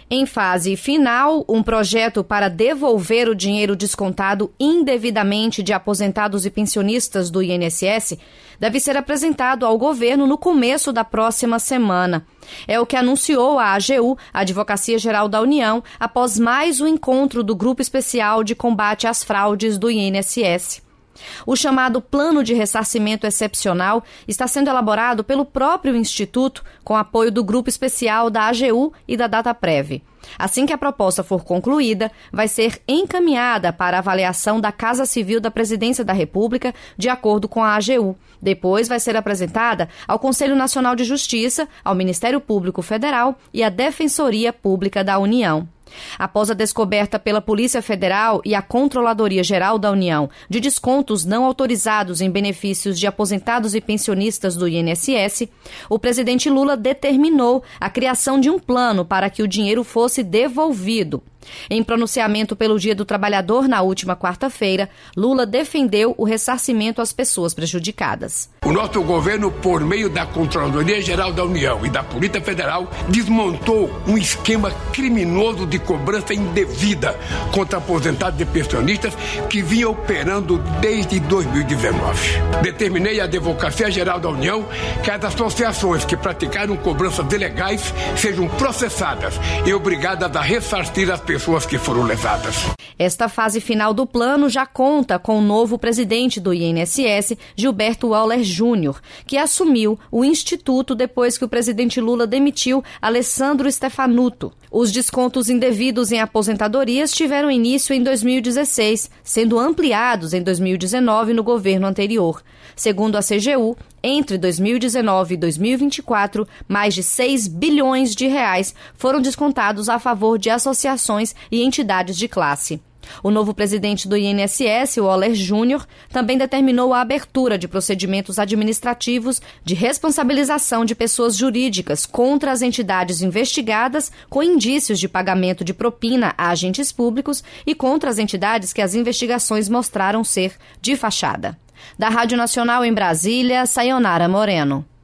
Em fase final, um projeto para devolver o dinheiro descontado indevidamente de aposentados e pensionistas do INSS deve ser apresentado ao governo no começo da próxima semana. É o que anunciou a AGU, a Advocacia Geral da União, após mais um encontro do Grupo Especial de Combate às Fraudes do INSS. O chamado Plano de Ressarcimento Excepcional está sendo elaborado pelo próprio Instituto, com apoio do Grupo Especial da AGU e da Dataprev. Assim que a proposta for concluída, vai ser encaminhada para avaliação da Casa Civil da Presidência da República, de acordo com a AGU. Depois vai ser apresentada ao Conselho Nacional de Justiça, ao Ministério Público Federal e à Defensoria Pública da União. Após a descoberta pela Polícia Federal e a Controladoria Geral da União de descontos não autorizados em benefícios de aposentados e pensionistas do INSS, o presidente Lula determinou a criação de um plano para que o dinheiro fosse devolvido. Em pronunciamento pelo Dia do Trabalhador na última quarta-feira, Lula defendeu o ressarcimento às pessoas prejudicadas. O nosso governo, por meio da Controladoria Geral da União e da Polícia Federal, desmontou um esquema criminoso de cobrança indevida contra aposentados e pensionistas que vinha operando desde 2019. Determinei à Advocacia Geral da União que as associações que praticaram cobranças ilegais sejam processadas e obrigadas a ressarcir as pessoas que foram lesadas. Esta fase final do plano já conta com o novo presidente do INSS, Gilberto Auler Júnior, que assumiu o Instituto depois que o presidente Lula demitiu Alessandro Stefanuto. Os descontos indevidos em aposentadorias tiveram início em 2016, sendo ampliados em 2019 no governo anterior. Segundo a CGU, entre 2019 e 2024, mais de 6 bilhões de reais foram descontados a favor de associações e entidades de classe. O novo presidente do INSS, o Auler Júnior, também determinou a abertura de procedimentos administrativos de responsabilização de pessoas jurídicas contra as entidades investigadas com indícios de pagamento de propina a agentes públicos e contra as entidades que as investigações mostraram ser de fachada. Da Rádio Nacional em Brasília, Sayonara Moreno.